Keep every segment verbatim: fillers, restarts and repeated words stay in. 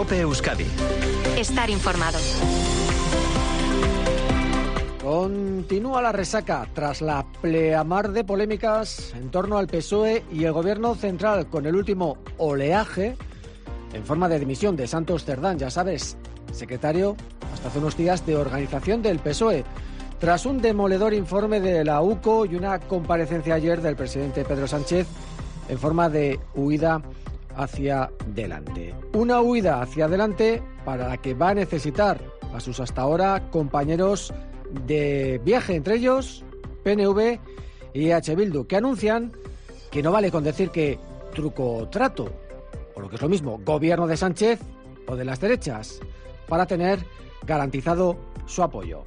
COPE Euskadi. Estar informado. Continúa la resaca tras la pleamar de polémicas en torno al P S O E y el Gobierno central, con el último oleaje en forma de dimisión de Santos Cerdán, ya sabes, secretario hasta hace unos días de organización del P S O E, tras un demoledor informe de la U C O y una comparecencia ayer del presidente Pedro Sánchez en forma de huida hacia delante. Una huida hacia adelante para la que va a necesitar a sus hasta ahora compañeros de viaje, entre ellos P N V y E H Bildu, que anuncian que no vale con decir que truco o trato, o lo que es lo mismo, gobierno de Sánchez o de las derechas, para tener garantizado su apoyo.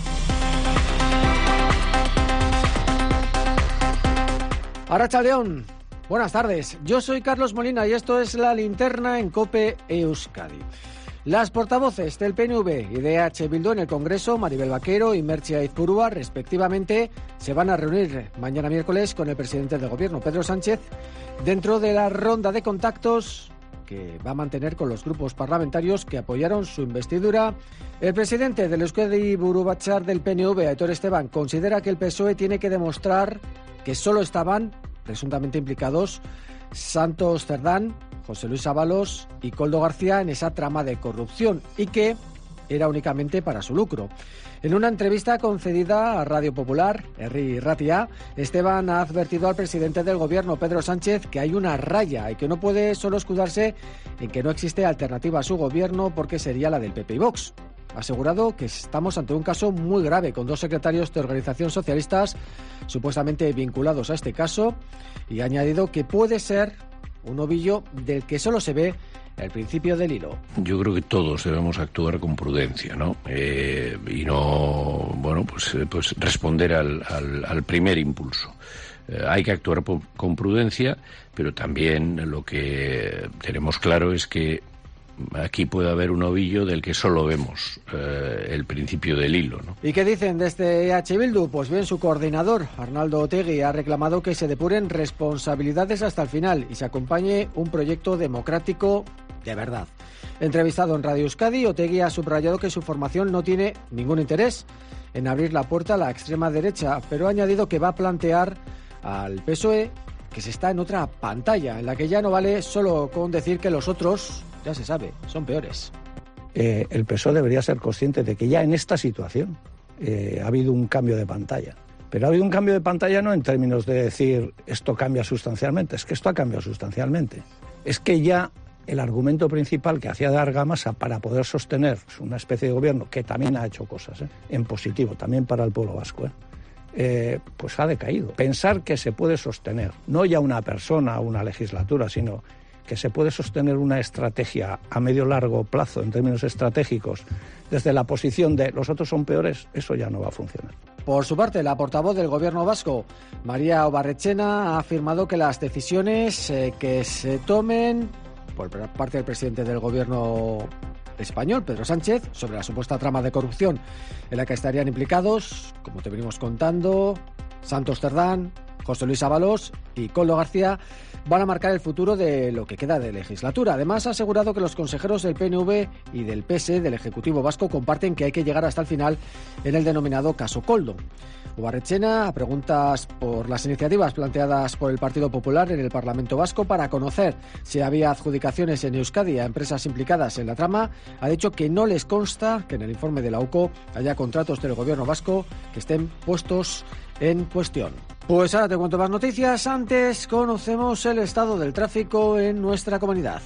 Arratsaldeon, buenas tardes. Yo soy Carlos Molina y esto es La Linterna en COPE Euskadi. Las portavoces del P N V y de E H Bildu en el Congreso, Maribel Vaquero y Merche Aizpurua, respectivamente, se van a reunir mañana miércoles con el presidente del Gobierno, Pedro Sánchez, dentro de la ronda de contactos que va a mantener con los grupos parlamentarios que apoyaron su investidura. El presidente del Euskadi Buru Batzar del P N V, Aitor Esteban, considera que el P S O E tiene que demostrar que solo estaban presuntamente implicados Santos Cerdán, José Luis Ábalos y Koldo García en esa trama de corrupción y que era únicamente para su lucro. En una entrevista concedida a Radio Popular, Herri Ratia, Esteban ha advertido al presidente del Gobierno, Pedro Sánchez, que hay una raya y que no puede solo escudarse en que no existe alternativa a su gobierno porque sería la del P P y Vox. Ha asegurado que estamos ante un caso muy grave con dos secretarios de organización socialistas supuestamente vinculados a este caso y ha añadido que puede ser un ovillo del que solo se ve el principio del hilo. Yo creo que todos debemos actuar con prudencia, ¿no? Eh, y no, bueno, pues, pues responder al, al, al primer impulso. Eh, hay que actuar por, con prudencia, pero también lo que tenemos claro es que aquí puede haber un ovillo del que solo vemos eh, el principio del hilo, ¿no? ¿Y qué dicen desde E H Bildu? Pues bien, su coordinador, Arnaldo Otegi, ha reclamado que se depuren responsabilidades hasta el final y se acompañe un proyecto democrático de verdad. Entrevistado en Radio Euskadi, Otegi ha subrayado que su formación no tiene ningún interés en abrir la puerta a la extrema derecha, pero ha añadido que va a plantear al P S O E que se está en otra pantalla, en la que ya no vale solo con decir que los otros, ya se sabe, son peores. Eh, el P S O E debería ser consciente de que ya en esta situación eh, ha habido un cambio de pantalla. Pero ha habido un cambio de pantalla no en términos de decir esto cambia sustancialmente, es que esto ha cambiado sustancialmente. Es que ya el argumento principal que hacía de Argamasa para poder sostener una especie de gobierno que también ha hecho cosas, ¿eh? en positivo, también para el pueblo vasco, ¿eh? Eh, pues ha decaído. Pensar que se puede sostener, no ya una persona o una legislatura, sino que se puede sostener una estrategia a medio largo plazo en términos estratégicos desde la posición de los otros son peores, eso ya no va a funcionar. Por su parte, la portavoz del Gobierno vasco, María Obarrechena, ha afirmado que las decisiones eh, que se tomen por parte del presidente del Gobierno español, Pedro Sánchez, sobre la supuesta trama de corrupción en la que estarían implicados, como te venimos contando, Santos Cerdán, José Luis Ábalos y Koldo García, van a marcar el futuro de lo que queda de legislatura. Además, ha asegurado que los consejeros del P N V y del P S, del Ejecutivo Vasco, comparten que hay que llegar hasta el final en el denominado caso Koldo. Obarrechena, a preguntas por las iniciativas planteadas por el Partido Popular en el Parlamento Vasco para conocer si había adjudicaciones en Euskadi a empresas implicadas en la trama, ha dicho que no les consta que en el informe de la U C O haya contratos del Gobierno vasco que estén puestos en cuestión. Pues ahora te cuento más noticias. Antes conocemos el estado del tráfico en nuestra comunidad.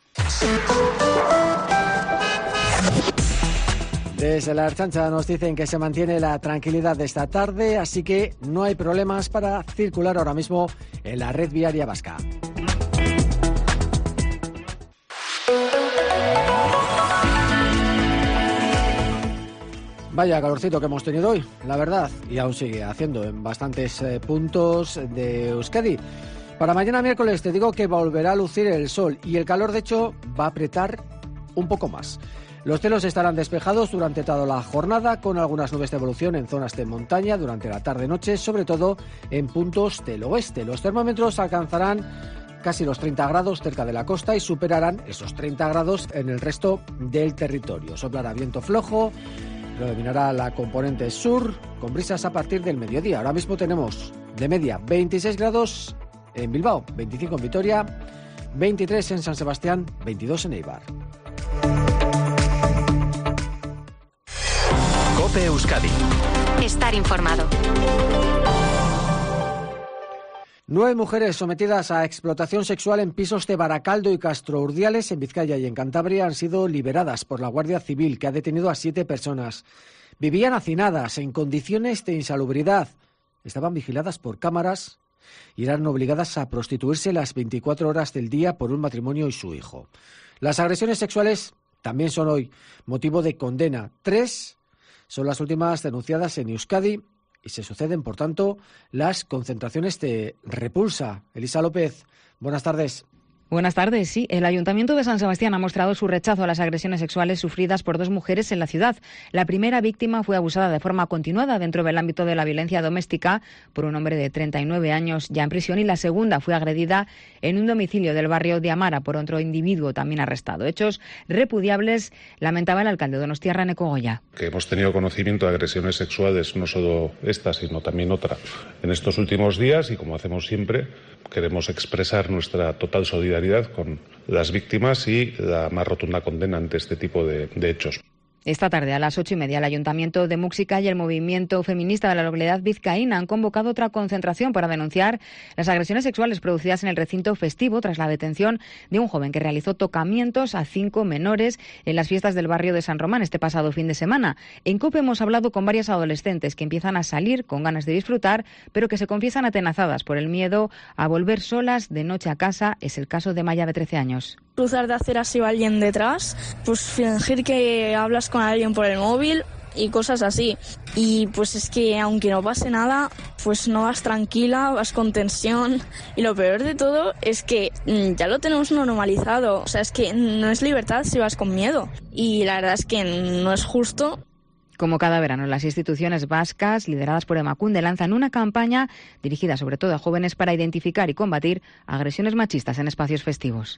Desde la Ertzaintza nos dicen que se mantiene la tranquilidad de esta tarde, así que no hay problemas para circular ahora mismo en la red viaria vasca. Vaya calorcito que hemos tenido hoy, la verdad, y aún sigue haciendo en bastantes eh, puntos de Euskadi. Para mañana miércoles te digo que volverá a lucir el sol y el calor, de hecho, va a apretar un poco más. Los cielos estarán despejados durante toda la jornada, con algunas nubes de evolución en zonas de montaña durante la tarde-noche, sobre todo en puntos del oeste. Los termómetros alcanzarán casi los treinta grados cerca de la costa y superarán esos treinta grados en el resto del territorio. Soplará viento flojo, predominará la componente sur, con brisas a partir del mediodía. Ahora mismo tenemos de media veintiséis grados en Bilbao, veinticinco en Vitoria, veintitrés en San Sebastián, veintidós en Eibar. COPE Euskadi. Estar informado. Nueve mujeres sometidas a explotación sexual en pisos de Baracaldo y Castro Urdiales, en Vizcaya y en Cantabria, han sido liberadas por la Guardia Civil, que ha detenido a siete personas. Vivían hacinadas en condiciones de insalubridad. Estaban vigiladas por cámaras y eran obligadas a prostituirse las veinticuatro horas del día por un matrimonio y su hijo. Las agresiones sexuales también son hoy motivo de condena. Tres son las últimas denunciadas en Euskadi y se suceden, por tanto, las concentraciones de repulsa. Elisa López, buenas tardes. Buenas tardes. Sí, el Ayuntamiento de San Sebastián ha mostrado su rechazo a las agresiones sexuales sufridas por dos mujeres en la ciudad. La primera víctima fue abusada de forma continuada dentro del ámbito de la violencia doméstica por un hombre de treinta y nueve años ya en prisión, y la segunda fue agredida en un domicilio del barrio de Amara por otro individuo también arrestado. Hechos repudiables, lamentaba el alcalde donostiarra Neco Goya. Que hemos tenido conocimiento de agresiones sexuales, no solo esta, sino también otra, en estos últimos días, y como hacemos siempre, queremos expresar nuestra total solidaridad con las víctimas y la más rotunda condena ante este tipo de, de hechos. Esta tarde a las ocho y media el Ayuntamiento de Múxica y el Movimiento Feminista de la localidad vizcaína han convocado otra concentración para denunciar las agresiones sexuales producidas en el recinto festivo tras la detención de un joven que realizó tocamientos a cinco menores en las fiestas del barrio de San Román este pasado fin de semana. En COPE hemos hablado con varias adolescentes que empiezan a salir con ganas de disfrutar, pero que se confiesan atenazadas por el miedo a volver solas de noche a casa. Es el caso de Maya, de trece años. Cruzar de aceras si va alguien detrás, pues fingir que hablas con alguien por el móvil y cosas así. Y pues es que aunque no pase nada, pues no vas tranquila, vas con tensión. Y lo peor de todo es que ya lo tenemos normalizado. O sea, es que no es libertad si vas con miedo. Y la verdad es que no es justo. Como cada verano, las instituciones vascas, lideradas por Emakunde, lanzan una campaña dirigida sobre todo a jóvenes para identificar y combatir agresiones machistas en espacios festivos.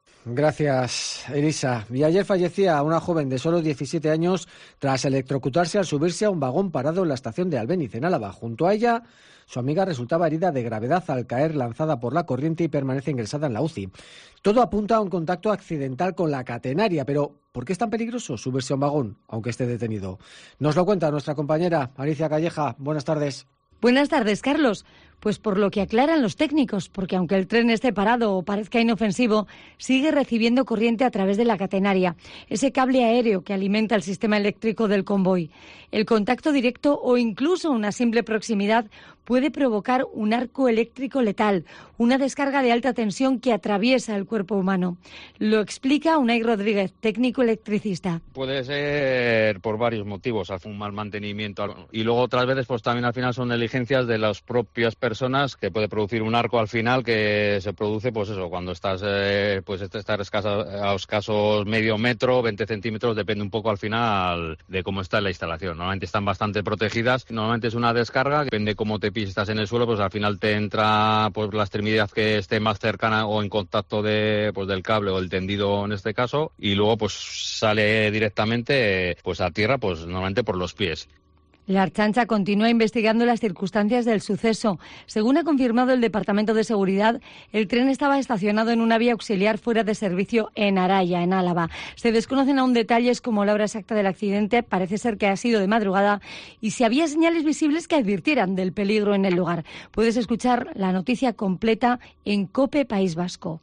Gracias, Elisa. Y ayer fallecía una joven de solo diecisiete años tras electrocutarse al subirse a un vagón parado en la estación de Albéniz, en Álava. Junto a ella, su amiga resultaba herida de gravedad al caer lanzada por la corriente y permanece ingresada en la U C I. Todo apunta a un contacto accidental con la catenaria, pero ¿por qué es tan peligroso subirse a un vagón, aunque esté detenido? Nos lo cuenta nuestra compañera Alicia Calleja. Buenas tardes. Buenas tardes, Carlos. Pues por lo que aclaran los técnicos, porque aunque el tren esté parado o parezca inofensivo, sigue recibiendo corriente a través de la catenaria, ese cable aéreo que alimenta el sistema eléctrico del convoy. El contacto directo o incluso una simple proximidad puede provocar un arco eléctrico letal, una descarga de alta tensión que atraviesa el cuerpo humano. Lo explica Unai Rodríguez, técnico electricista. Puede ser por varios motivos, un mal mantenimiento, y luego otras veces pues también al final son negligencias de las propias personas personas que puede producir un arco al final que se produce pues eso cuando estás eh, pues estar escasa, a escasos medio metro, veinte centímetros, depende un poco al final de cómo está la instalación. Normalmente están bastante protegidas, normalmente es una descarga, depende cómo te pises, estás en el suelo, pues al final te entra pues la extremidad que esté más cercana o en contacto de pues del cable o el tendido en este caso, y luego pues sale directamente pues a tierra, pues normalmente por los pies. La Ertzaintza continúa investigando las circunstancias del suceso. Según ha confirmado el Departamento de Seguridad, el tren estaba estacionado en una vía auxiliar fuera de servicio en Araya, en Álava. Se desconocen aún detalles como la hora exacta del accidente, parece ser que ha sido de madrugada, y si había señales visibles que advirtieran del peligro en el lugar. Puedes escuchar la noticia completa en COPE País Vasco.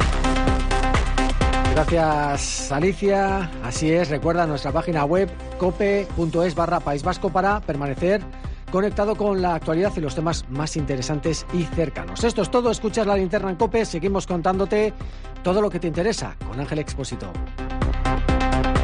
Gracias, Alicia. Así es, recuerda nuestra página web cope.es barra País Vasco para permanecer conectado con la actualidad y los temas más interesantes y cercanos. Esto es todo, escuchas La Linterna en COPE, seguimos contándote todo lo que te interesa con Ángel Expósito.